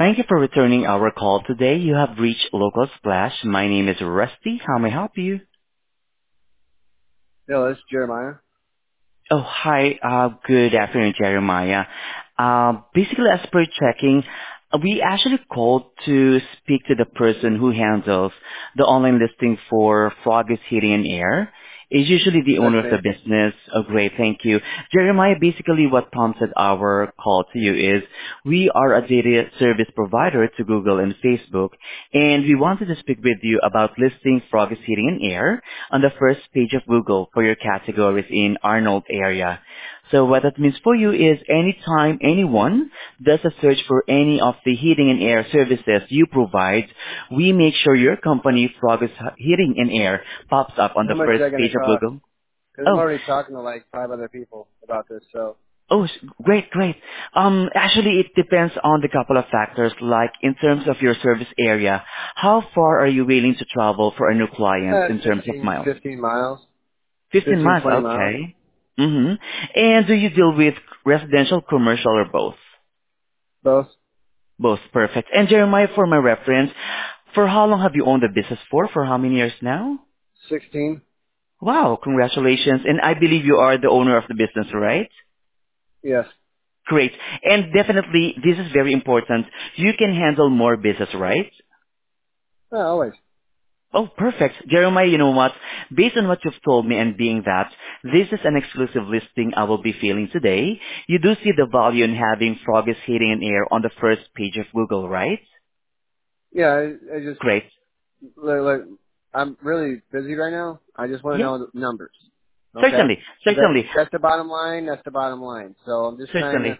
Thank you for returning our call today. You have reached Local Splash. My name is Rusty. How may I help you? No, this is Jeremiah. Oh, hi. Good afternoon, Jeremiah. Basically, as per checking, we actually called to speak to the person who handles the online listing for Froggy's Heating and Air. Is usually the That's owner of the me. business. Oh, great. Thank you. Jeremiah, basically what prompted our call to you is we are a data service provider to Google and Facebook, and we wanted to speak with you about listing Froggy's Heating and Air on the first page of Google for your categories in Arnold area. So what that means for you is anytime anyone does a search for any of the heating and air services you provide, we make sure your company, Frog's Heating and Air, pops up on How the much is first that going to page of cost? Google. Because I'm Oh, already talking to like 5 other people about this. So great, great. Actually, it depends on the couple of factors, like in terms of your service area, how far are you willing to travel for a new client in terms of 15, miles? 15 miles, 15 15, miles, 20 miles, okay. Mm-hmm. And do you deal with residential, commercial, or both? both. Both, perfect. And Jeremiah, for my reference, for how long have you owned the business for? For how many years now? 16. Wow, congratulations. And I believe you are the owner of the business, right? Yes. Great. And definitely, this is very important. You can handle more business, right? Always. Oh, perfect. Jeremiah, you know what? Based on what you've told me and being that this is an exclusive listing I will be feeling today, you do see the value in having Froggy's Heating and Air on the first page of Google, right? Yeah, I just Great. look. I'm really busy right now. I just want to Yeah, know the numbers. Okay. certainly, certainly, That's the bottom line. That's the bottom line. So I'm just trying to, certainly.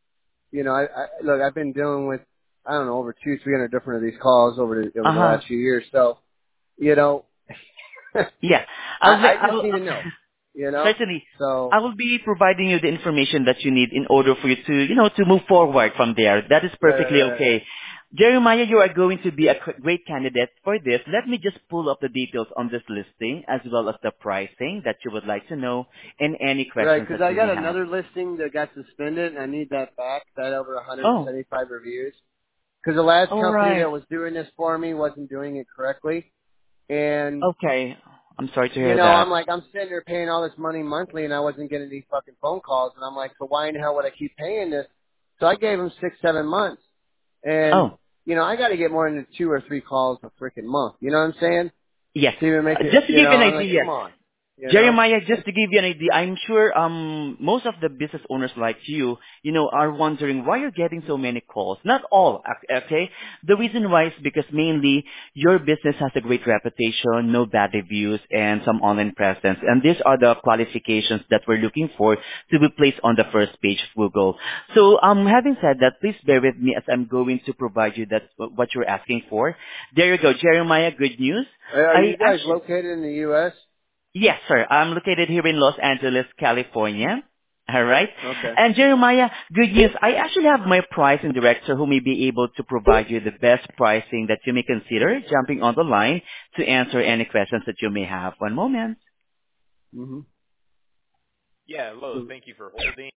I look. I've been dealing with I don't know over 300 different of these calls over the Uh-huh. last few years. So you know, Yeah. I just need to know. You know. Certainly. So I will be providing you the information that you need in order for you to, to move forward from there. That is perfectly right. okay. Jeremiah, you are going to be a great candidate for this. Let me just pull up the details on this listing as well as the pricing that you would like to know and any Right, questions because that I you got may have. another listing that got suspended, and I need that back. That over Oh, 175 reviews. Because the last all company right. that was doing this for me wasn't doing it correctly, and Okay. I'm sorry to you hear know, I'm that. like, I'm sitting there paying all this money monthly, and I wasn't getting these fucking phone calls, and I'm like, so why in the hell would I keep paying this? So I gave them 6, 7 months, and Oh, you know, I got to get more than 2 or 3 calls a freaking month. You know what I'm saying? yes. To even make it, Just to you give know, you an I'm like, idea, come on, you know. Jeremiah, just to give you an idea, I'm sure most of the business owners like you, are wondering why you're getting so many calls. Not all, okay? The reason why is because mainly your business has a great reputation, no bad reviews, and some online presence. And these are the qualifications that we're looking for to be placed on the first page of Google. So, having said that, please bear with me as I'm going to provide you that what you're asking for. There you go, Jeremiah. Good news. Are I you guys actually located in the U.S.? Yes, sir. I'm located here in Los Angeles, California. All right. Okay. And Jeremiah, good news. I actually have my pricing director who may be able to provide you the best pricing that you may consider jumping on the line to answer any questions that you may have. One moment. Mm-hmm. Yeah, hello. Thank you for holding.